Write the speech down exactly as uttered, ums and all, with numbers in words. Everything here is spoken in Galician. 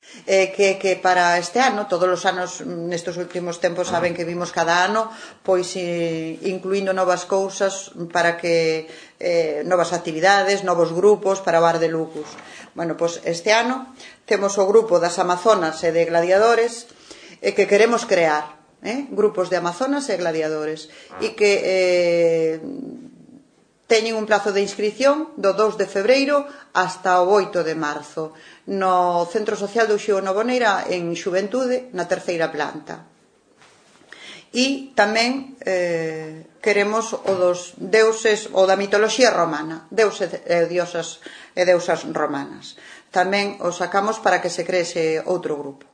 eh, que, que para este ano, todos os anos nestes últimos tempos saben que vimos cada ano pois eh, incluindo novas cousas para que eh, novas actividades, novos grupos para o Bar de Lucus. Bueno, pois este ano temos o grupo das Amazonas e de Gladiadores eh, que queremos crear, eh, grupos de Amazonas e Gladiadores e que eh, teñen un plazo de inscrición do dous de febreiro hasta o oito de marzo no Centro Social do Uxío Novoneira en Xuventude, na terceira planta. E tamén eh, queremos o dos deuses, o da mitoloxía romana, deuses e diosas e deusas romanas. Tamén o sacamos para que se creese outro grupo.